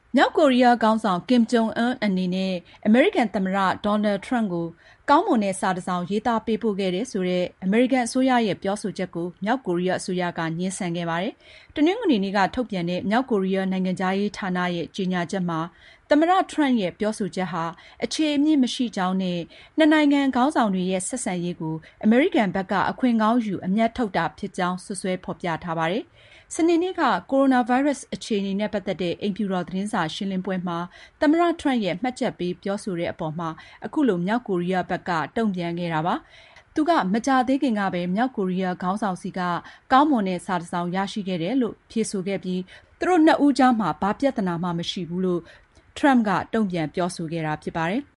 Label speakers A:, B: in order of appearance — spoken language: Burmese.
A: မြောက်ကိုရီးယားခေါင်းဆောင် Kim Jong-un အနေနဲ့အမေရိကန်သမ္မတ Donald Trump ကိုကောင်းမွန်တဲ့စာတစ်စောင်ရေးသားပေးပို့ခဲ့တယ်ဆိုတဲ့အမေရိကန်အစိုးရရဲ့ပြောဆိုချက်ကိုမြောက်ကိုရီးယားအစိုးရကငြင်းဆန်ခဲ့ပါတယ်။တနင်္ဂနွေနေ့ကထုတ်ပြန်တဲ့မြောက်ကိုရီးယားနိုင်ငံခြားရေးဌာနရဲ့ကြေညာချက်မှာသမ္မတ Trump ရဲ့ပြောဆိုချက်ဟာအခြေအမြစ်မရှိကြောင်းနဲ့နှစ်နိုင်ငံခေါင်းဆောင်တွေရဲ့ဆက်ဆံရေးကိုအမေရိကန်ဘက်ကအခွင့်ကောင်းယူအမြတ်ထုတ်တာဖြစ်ကြောင်းစွပ်စွဲဖော်ပြထားပါတယ်။စနေနေ့ကကိုရိုနာဗိုင်းရပ်စ်အခြေအနေနဲ့ပတ်သက်တဲ့အိမ်ဖြူတော်သတင်းစာရှင်းလင်းပွဲမှာသမ္မတ Trump ရဲ့မှတ်ချက်ပေးပြောဆိုတဲ့အပေါ်မှာအခုလိုမြောက်ကိုရီးယားဘက်ကတုံ့ပြန်ခဲ့တာပါ။သူကမကြာသေးခင်ကပဲမြောက်ကိုရီးယားခေါင်းဆောင်စီကကောင်းမွန်တဲ့စာတစ်စောင်ရရှိခဲ့တယ်လို့ဖြေဆိုခဲ့ပြီးသူတို့နှစ်ဦးကြားမှာဘာပြဿနာမှမရှိဘူးလို့ Trump ကတုံ့ပြန်ပြောဆိုခဲ့တာဖြစ်ပါတယ်။